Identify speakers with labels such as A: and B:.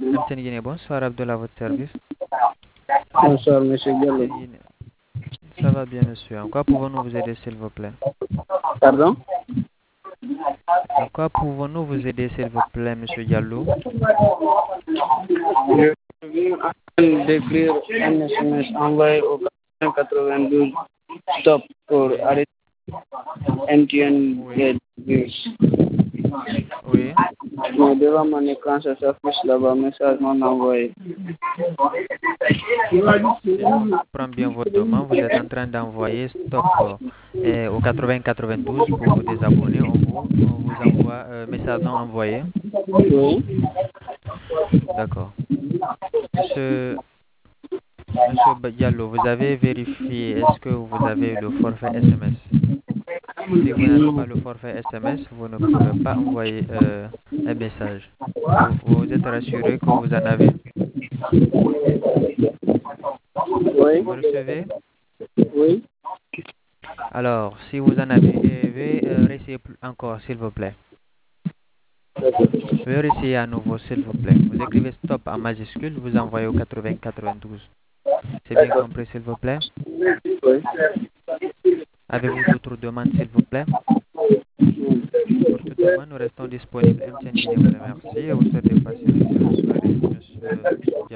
A: MTN Guinée, bonsoir Abdullah, à votre service.
B: Bonsoir, monsieur Diallo.
A: MTN Guinée. Ça va bien, monsieur. En quoi pouvons-nous vous aider, s'il vous plaît?
B: Pardon?
A: En quoi pouvons-nous vous aider, s'il vous plaît, monsieur Diallo?
B: Je viens en train d'écrire un SMS envoyé au 92 stop pour
A: Oui,
B: arrêter MTN
A: oui,
B: Get Views.
A: oui.
B: Mais devant mon écran, ça s'affiche là-bas, message non envoyé.
A: Si je comprends bien votre demande, vous êtes en train d'envoyer stop au 8092 pour vous désabonner. On vous envoie message non envoyé.
B: Oui,
A: D'accord. Monsieur, monsieur Diallo, vous avez vérifié, est-ce que vous avez le forfait SMS? Si vous n'avez pas le forfait SMS, vous ne pourrez pas envoyer un message. Vous êtes rassuré que vous en avez?
B: oui,
A: Vous me recevez?
B: oui.
A: Alors, si vous en avez, veuillez réessayer encore, s'il vous plaît. Veuillez réessayer à nouveau, s'il vous plaît. Vous écrivez stop en majuscule, vous envoyez au 8092. C'est bien
B: D'accord.
A: compris, s'il vous plaît?
B: Oui.
A: Avez-vous d'autres demandes, s'il vous plaît? Pour toute demande, nous restons disponibles. MTN Guinée vous remercie et vous souhaite de passer une excellente soirée, monsieur.